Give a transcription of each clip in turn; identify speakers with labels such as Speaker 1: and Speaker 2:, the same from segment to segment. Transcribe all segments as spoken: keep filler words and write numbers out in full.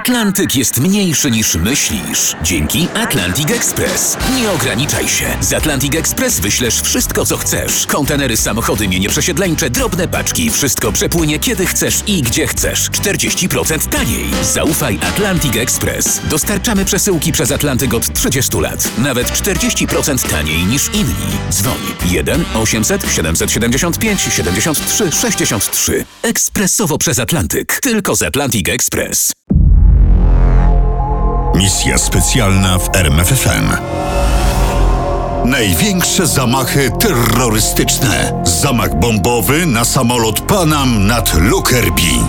Speaker 1: Atlantyk jest mniejszy niż myślisz. Dzięki Atlantic Express. Nie ograniczaj się. Z Atlantic Express wyślesz wszystko, co chcesz. Kontenery, samochody, mienie przesiedleńcze, drobne paczki. Wszystko przepłynie kiedy chcesz i gdzie chcesz. czterdzieści procent taniej. Zaufaj Atlantic Express. Dostarczamy przesyłki przez Atlantyk od trzydziestu lat. Nawet czterdzieści procent taniej niż inni. Dzwoń jeden osiemset siedemset siedemdziesiąt pięć siedemdziesiąt trzy sześćdziesiąt trzy. Ekspresowo przez Atlantyk. Tylko z Atlantic Express.
Speaker 2: Misja specjalna w R M F F M. Największe zamachy terrorystyczne. Zamach bombowy na samolot Panam nad Lockerbie.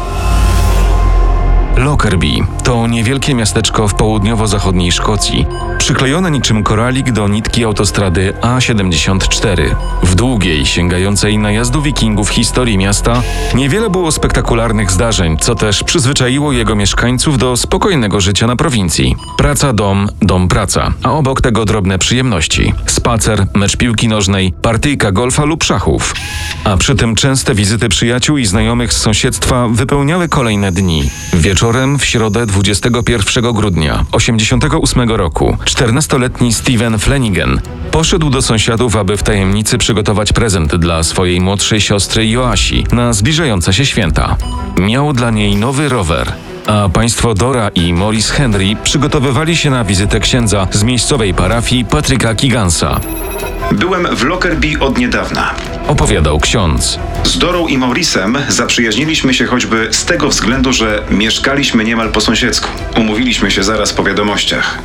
Speaker 3: Lockerbie to niewielkie miasteczko w południowo-zachodniej Szkocji, przyklejone niczym koralik do nitki autostrady A siedemdziesiąt cztery. W długiej, sięgającej najazdu wikingów historii miasta niewiele było spektakularnych zdarzeń, co też przyzwyczaiło jego mieszkańców do spokojnego życia na prowincji. Praca, dom, dom, praca, a obok tego drobne przyjemności. Spacer, mecz piłki nożnej, partyjka golfa lub szachów. A przy tym częste wizyty przyjaciół i znajomych z sąsiedztwa wypełniały kolejne dni. Wieczorem w środę dwudziestego pierwszego grudnia osiemdziesiątego ósmego roku czternastoletni Steven Flanagan poszedł do sąsiadów, aby w tajemnicy przygotować prezent dla swojej młodszej siostry Joasi na zbliżające się święta. Miał dla niej nowy rower, a państwo Dora i Maurice Henry przygotowywali się na wizytę księdza z miejscowej parafii Patryka Keegansa.
Speaker 4: Byłem w Lockerbie od niedawna.
Speaker 3: Opowiadał ksiądz.
Speaker 4: Z Dorą i Mauricem zaprzyjaźniliśmy się choćby z tego względu, że mieszkaliśmy niemal po sąsiedzku. Umówiliśmy się zaraz po wiadomościach.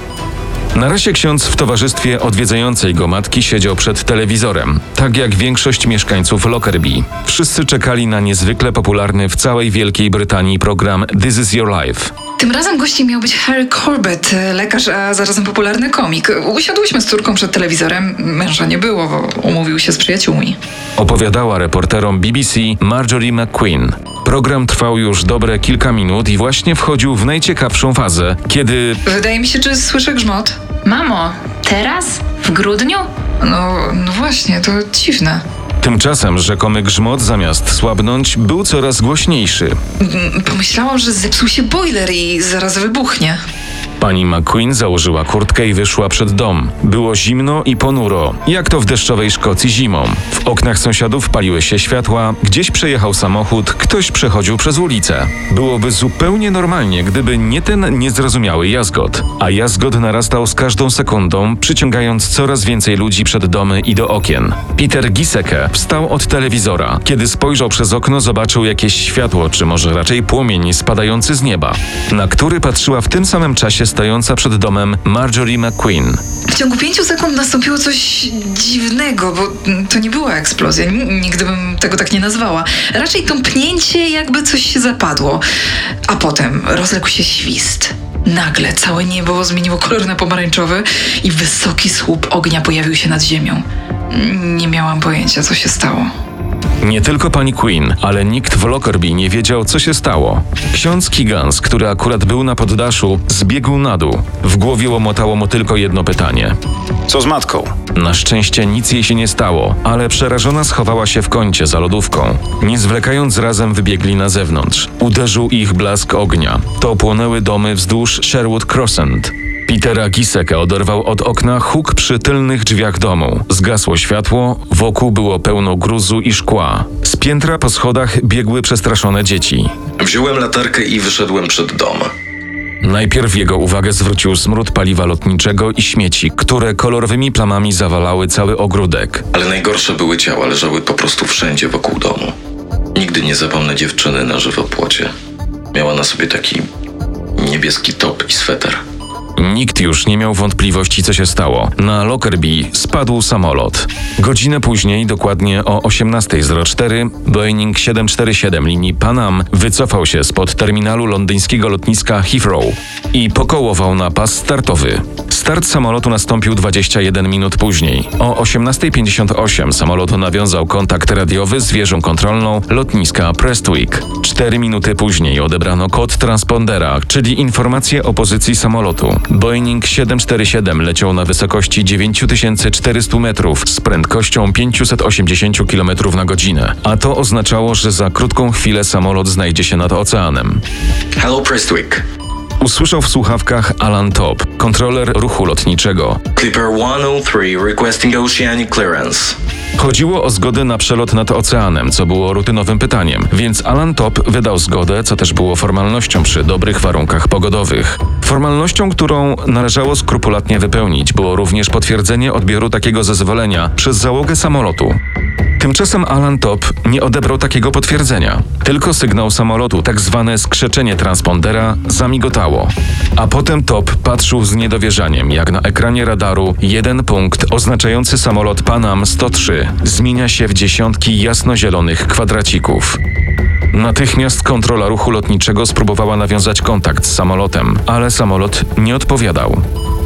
Speaker 3: Na razie ksiądz w towarzystwie odwiedzającej go matki siedział przed telewizorem, tak jak większość mieszkańców Lockerbie. Wszyscy czekali na niezwykle popularny w całej Wielkiej Brytanii program This is Your Life.
Speaker 5: Tym razem gościem miał być Harry Corbett, lekarz, a zarazem popularny komik. Usiadłyśmy z córką przed telewizorem, męża nie było, bo umówił się z przyjaciółmi.
Speaker 3: Opowiadała reporterom B B C Marjorie McQueen. Program trwał już dobre kilka minut i właśnie wchodził w najciekawszą fazę, kiedy...
Speaker 5: Wydaje mi się, że słyszę grzmot.
Speaker 6: Mamo, teraz? W grudniu?
Speaker 5: No, no właśnie, to dziwne.
Speaker 3: Tymczasem rzekomy grzmot zamiast słabnąć był coraz głośniejszy.
Speaker 5: Pomyślałam, że zepsuł się boiler i zaraz wybuchnie.
Speaker 3: Pani McQueen założyła kurtkę i wyszła przed dom. Było zimno i ponuro, jak to w deszczowej Szkocji zimą. W oknach sąsiadów paliły się światła, gdzieś przejechał samochód, ktoś przechodził przez ulicę. Byłoby zupełnie normalnie, gdyby nie ten niezrozumiały jazgot. A jazgot narastał z każdą sekundą, przyciągając coraz więcej ludzi przed domy i do okien. Peter Giesecke wstał od telewizora. Kiedy spojrzał przez okno, zobaczył jakieś światło, czy może raczej płomień spadający z nieba, na który patrzyła w tym samym czasie stojąca przed domem Marjorie McQueen.
Speaker 5: W ciągu pięciu sekund nastąpiło coś dziwnego, bo to nie była eksplozja. Nigdy bym tego tak nie nazwała. Raczej tąpnięcie, jakby coś się zapadło. A potem rozległ się świst. Nagle całe niebo zmieniło kolor na pomarańczowy i wysoki słup ognia pojawił się nad ziemią. Nie miałam pojęcia, co się stało.
Speaker 3: Nie tylko pani Queen, ale nikt w Lockerbie nie wiedział, co się stało. Ksiądz Keegans, który akurat był na poddaszu, zbiegł na dół. W głowie łomotało mu tylko jedno pytanie.
Speaker 4: Co z matką?
Speaker 3: Na szczęście nic jej się nie stało, ale przerażona schowała się w kącie za lodówką. Nie zwlekając, razem wybiegli na zewnątrz. Uderzył ich blask ognia. To płonęły domy wzdłuż Sherwood Crescent. Petera Giesecke oderwał od okna huk przy tylnych drzwiach domu. Zgasło światło, wokół było pełno gruzu i szkła. Z piętra po schodach biegły przestraszone dzieci.
Speaker 7: Wziąłem latarkę i wyszedłem przed dom.
Speaker 3: Najpierw jego uwagę zwrócił smród paliwa lotniczego i śmieci, które kolorowymi plamami zawalały cały ogródek.
Speaker 7: Ale najgorsze były ciała, leżały po prostu wszędzie wokół domu. Nigdy nie zapomnę dziewczyny na żywopłocie. Miała na sobie taki niebieski top i sweter.
Speaker 3: Nikt już nie miał wątpliwości, co się stało. Na Lockerbie spadł samolot. Godzinę później, dokładnie o osiemnasta zero cztery, Boeing siedem cztery siedem linii Panam wycofał się spod terminalu londyńskiego lotniska Heathrow i pokołował na pas startowy. Start samolotu nastąpił dwadzieścia jeden minut później. O osiemnasta pięćdziesiąt osiem samolot nawiązał kontakt radiowy z wieżą kontrolną lotniska Prestwick. Cztery minuty później odebrano kod transpondera, czyli informację o pozycji samolotu. Boeing siedem cztery siedem leciał na wysokości dziewięć tysięcy czterysta metrów z prędkością pięćset osiemdziesiąt kilometrów na godzinę, a to oznaczało, że za krótką chwilę samolot znajdzie się nad oceanem.
Speaker 7: Hello Prestwick.
Speaker 3: Usłyszał w słuchawkach Alan Top, kontroler ruchu lotniczego.
Speaker 7: Clipper sto trzy requesting oceanic clearance.
Speaker 3: Chodziło o zgodę na przelot nad oceanem, co było rutynowym pytaniem, więc Alan Top wydał zgodę, co też było formalnością przy dobrych warunkach pogodowych. Formalnością, którą należało skrupulatnie wypełnić, było również potwierdzenie odbioru takiego zezwolenia przez załogę samolotu. Tymczasem Alan Top nie odebrał takiego potwierdzenia. Tylko sygnał samolotu, tak zwane skrzeczenie transpondera, zamigotało. A potem Top patrzył z niedowierzaniem, jak na ekranie radaru jeden punkt oznaczający samolot Pan Am sto trzy zmienia się w dziesiątki jasnozielonych kwadracików. Natychmiast kontrola ruchu lotniczego spróbowała nawiązać kontakt z samolotem, ale samolot nie odpowiadał.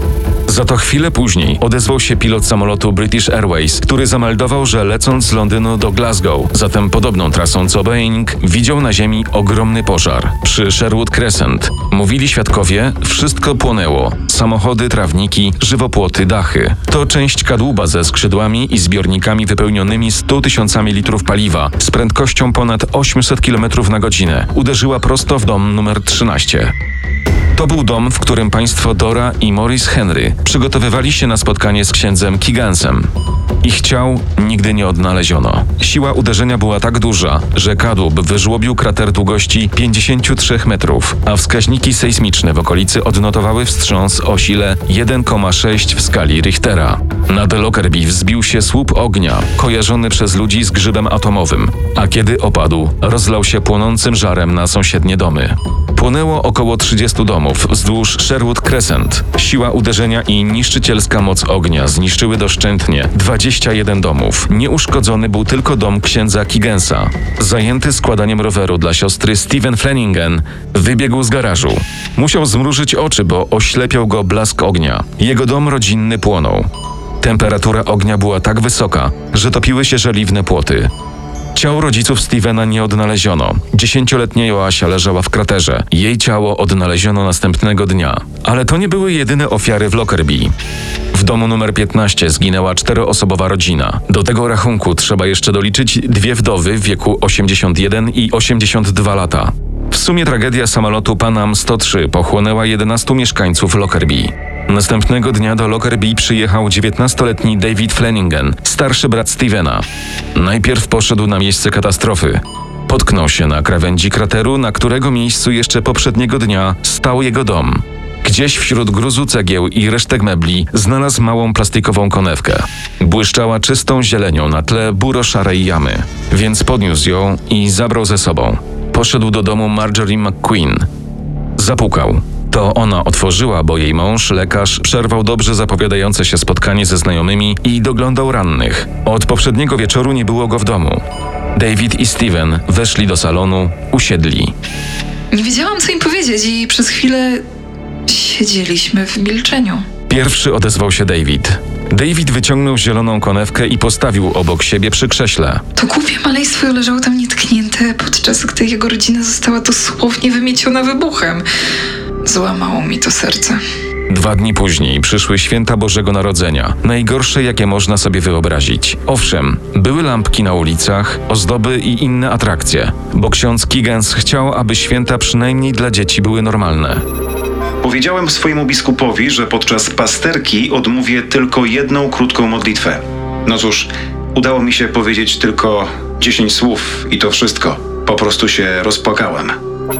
Speaker 3: Za to chwilę później odezwał się pilot samolotu British Airways, który zameldował, że lecąc z Londynu do Glasgow, zatem podobną trasą co Boeing, widział na ziemi ogromny pożar przy Sherwood Crescent. Mówili świadkowie, wszystko płonęło. Samochody, trawniki, żywopłoty, dachy. To część kadłuba ze skrzydłami i zbiornikami wypełnionymi stu tysiącami litrów paliwa z prędkością ponad osiemset kilometrów na godzinę uderzyła prosto w dom numer trzynaście. To był dom, w którym państwo Dora i Maurice Henry przygotowywali się na spotkanie z księdzem Keegansem. Ich ciał nigdy nie odnaleziono. Siła uderzenia była tak duża, że kadłub wyżłobił krater długości pięćdziesiąt trzy metrów, a wskaźniki sejsmiczne w okolicy odnotowały wstrząs o sile jeden przecinek sześć w skali Richtera. Nad Lockerbie wzbił się słup ognia, kojarzony przez ludzi z grzybem atomowym, a kiedy opadł, rozlał się płonącym żarem na sąsiednie domy. Płonęło około trzydziestu domów wzdłuż Sherwood Crescent. Siła uderzenia i niszczycielska moc ognia zniszczyły doszczętnie dwadzieścia jeden domów. Nieuszkodzony był tylko dom księdza Keegansa. Zajęty składaniem roweru dla siostry Stephen Flanagan, wybiegł z garażu. Musiał zmrużyć oczy, bo oślepiał go blask ognia. Jego dom rodzinny płonął. Temperatura ognia była tak wysoka, że topiły się żeliwne płoty. Ciał rodziców Stevena nie odnaleziono. Dziesięcioletnia Joasia leżała w kraterze. Jej ciało odnaleziono następnego dnia. Ale to nie były jedyne ofiary w Lockerbie. W domu numer piętnaście zginęła czteroosobowa rodzina. Do tego rachunku trzeba jeszcze doliczyć dwie wdowy w wieku osiemdziesiąt jeden i osiemdziesiąt dwa lata. W sumie tragedia samolotu Pan Am sto trzy pochłonęła jedenastu mieszkańców Lockerbie. Następnego dnia do Lockerbie przyjechał dziewiętnastoletni David Flanagan, starszy brat Stevena. Najpierw poszedł na miejsce katastrofy. Potknął się na krawędzi krateru, na którego miejscu jeszcze poprzedniego dnia stał jego dom. Gdzieś wśród gruzu cegieł i resztek mebli znalazł małą plastikową konewkę. Błyszczała czystą zielenią na tle buro-szarej jamy, więc podniósł ją i zabrał ze sobą. Poszedł do domu Marjorie McQueen. Zapukał. To ona otworzyła, bo jej mąż, lekarz, przerwał dobrze zapowiadające się spotkanie ze znajomymi i doglądał rannych. Od poprzedniego wieczoru nie było go w domu. David i Steven weszli do salonu, usiedli.
Speaker 5: Nie wiedziałam, co im powiedzieć i przez chwilę siedzieliśmy w milczeniu.
Speaker 3: Pierwszy odezwał się David. David wyciągnął zieloną konewkę i postawił obok siebie przy krześle.
Speaker 5: To głupie maleństwo leżało tam nietknięte, podczas gdy jego rodzina została dosłownie wymieciona wybuchem. Złamało mi to serce.
Speaker 3: Dwa dni później przyszły święta Bożego Narodzenia, najgorsze jakie można sobie wyobrazić. Owszem, były lampki na ulicach, ozdoby i inne atrakcje, bo ksiądz Keegans chciał, aby święta przynajmniej dla dzieci były normalne.
Speaker 4: Powiedziałem swojemu biskupowi, że podczas pasterki odmówię tylko jedną krótką modlitwę. No cóż, udało mi się powiedzieć tylko dziesięć słów i to wszystko. Po prostu się rozpłakałem.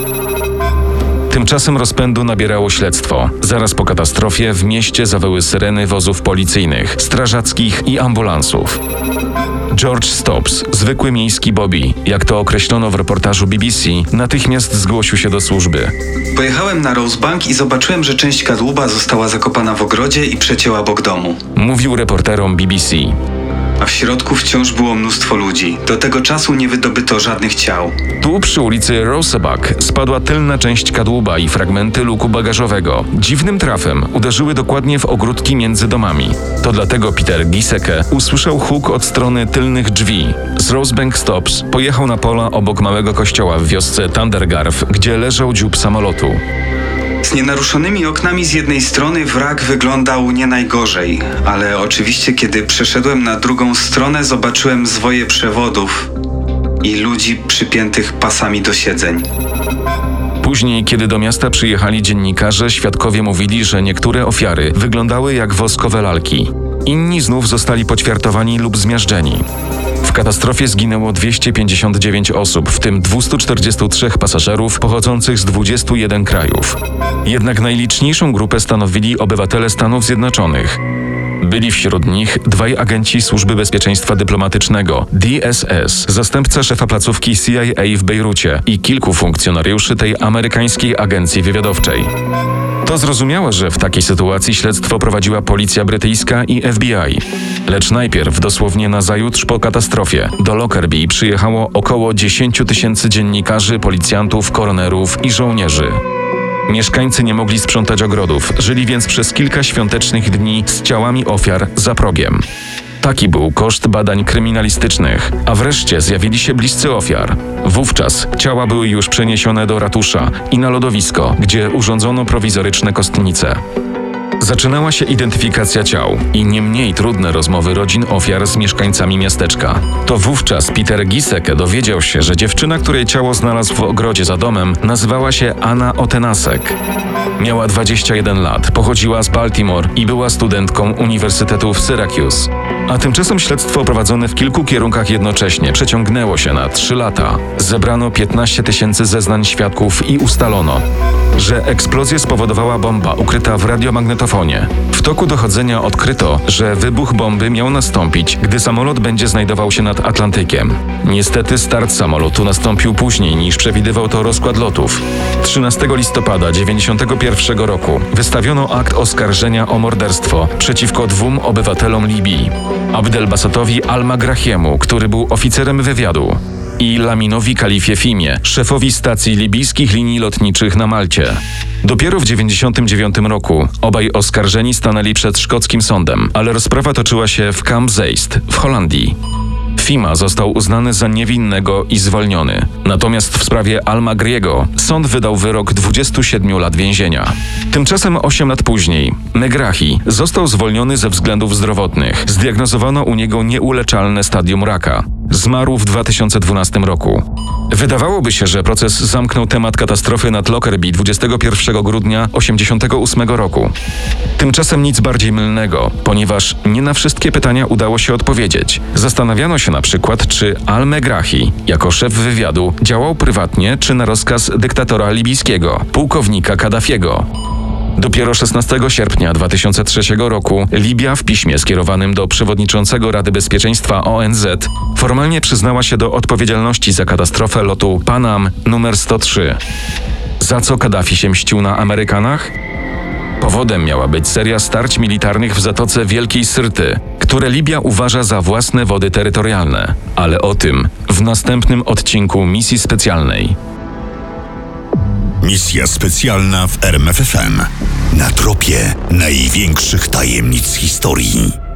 Speaker 3: Tymczasem rozpędu nabierało śledztwo. Zaraz po katastrofie w mieście zawyły syreny wozów policyjnych, strażackich i ambulansów. George Stops, zwykły miejski Bobby, jak to określono w reportażu B B C, natychmiast zgłosił się do służby.
Speaker 8: Pojechałem na Rosebank i zobaczyłem, że część kadłuba została zakopana w ogrodzie i przecięła obok domu.
Speaker 3: Mówił reporterom B B C.
Speaker 8: A w środku wciąż było mnóstwo ludzi. Do tego czasu nie wydobyto żadnych ciał.
Speaker 3: Tu przy ulicy Rosebank spadła tylna część kadłuba i fragmenty luku bagażowego. Dziwnym trafem uderzyły dokładnie w ogródki między domami. To dlatego Peter Giesecke usłyszał huk od strony tylnych drzwi. Z Rosebank Stops pojechał na pola obok małego kościoła w wiosce Thundergarth, gdzie leżał dziób samolotu.
Speaker 8: Z nienaruszonymi oknami z jednej strony wrak wyglądał nie najgorzej, ale oczywiście kiedy przeszedłem na drugą stronę, zobaczyłem zwoje przewodów i ludzi przypiętych pasami do siedzeń.
Speaker 3: Później, kiedy do miasta przyjechali dziennikarze, świadkowie mówili, że niektóre ofiary wyglądały jak woskowe lalki. Inni znów zostali poćwiartowani lub zmiażdżeni. W katastrofie zginęło dwieście pięćdziesiąt dziewięć osób, w tym dwieście czterdzieści trzy pasażerów pochodzących z dwudziestu jeden krajów. Jednak najliczniejszą grupę stanowili obywatele Stanów Zjednoczonych. Byli wśród nich dwaj agenci Służby Bezpieczeństwa Dyplomatycznego, D S S, zastępca szefa placówki C I A w Bejrucie i kilku funkcjonariuszy tej amerykańskiej agencji wywiadowczej. To zrozumiałe, że w takiej sytuacji śledztwo prowadziła policja brytyjska i F B I. Lecz najpierw, dosłownie nazajutrz po katastrofie, do Lockerbie przyjechało około dziesięć tysięcy dziennikarzy, policjantów, koronerów i żołnierzy. Mieszkańcy nie mogli sprzątać ogrodów, żyli więc przez kilka świątecznych dni z ciałami ofiar za progiem. Taki był koszt badań kryminalistycznych, a wreszcie zjawili się bliscy ofiar. Wówczas ciała były już przeniesione do ratusza i na lodowisko, gdzie urządzono prowizoryczne kostnice. Zaczynała się identyfikacja ciał i nie mniej trudne rozmowy rodzin ofiar z mieszkańcami miasteczka. To wówczas Peter Giseke dowiedział się, że dziewczyna, której ciało znalazł w ogrodzie za domem, nazywała się Anna Otenasek. Miała dwadzieścia jeden lat, pochodziła z Baltimore i była studentką Uniwersytetu w Syracuse. A tymczasem śledztwo prowadzone w kilku kierunkach jednocześnie przeciągnęło się na trzy lata. Zebrano piętnaście tysięcy zeznań świadków i ustalono, że eksplozję spowodowała bomba ukryta w radiomagnetofonie. W toku dochodzenia odkryto, że wybuch bomby miał nastąpić, gdy samolot będzie znajdował się nad Atlantykiem. Niestety start samolotu nastąpił później niż przewidywał to rozkład lotów. trzynastego listopada dziewięćdziesiątego pierwszego roku wystawiono akt oskarżenia o morderstwo przeciwko dwóm obywatelom Libii. Abdelbasatowi Al-Magrahiemu, który był oficerem wywiadu, i Laminowi Kalifie Fimie, szefowi stacji libijskich linii lotniczych na Malcie. Dopiero w dziewięćdziesiątym dziewiątym roku obaj oskarżeni stanęli przed szkockim sądem, ale rozprawa toczyła się w Camp Zeist w Holandii. Fima został uznany za niewinnego i zwolniony. Natomiast w sprawie Al-Magriego sąd wydał wyrok dwudziestu siedmiu lat więzienia. Tymczasem osiem lat później Megrahi został zwolniony ze względów zdrowotnych. Zdiagnozowano u niego nieuleczalne stadium raka. Zmarł w dwa tysiące dwunastym roku. Wydawałoby się, że proces zamknął temat katastrofy nad Lockerbie dwudziestego pierwszego grudnia osiemdziesiątego ósmego roku. Tymczasem nic bardziej mylnego, ponieważ nie na wszystkie pytania udało się odpowiedzieć. Zastanawiano się na przykład, czy Al-Megrahi, jako szef wywiadu, działał prywatnie czy na rozkaz dyktatora libijskiego, pułkownika Kaddafiego. Dopiero szesnastego sierpnia dwa tysiące trzeciego roku Libia w piśmie skierowanym do przewodniczącego Rady Bezpieczeństwa O N Z formalnie przyznała się do odpowiedzialności za katastrofę lotu Panam numer sto trzy. Za co Kaddafi się mścił na Amerykanach? Powodem miała być seria starć militarnych w Zatoce Wielkiej Syrty, które Libia uważa za własne wody terytorialne. Ale o tym w następnym odcinku misji specjalnej.
Speaker 2: Misja specjalna w R M F F M. Na tropie największych tajemnic historii.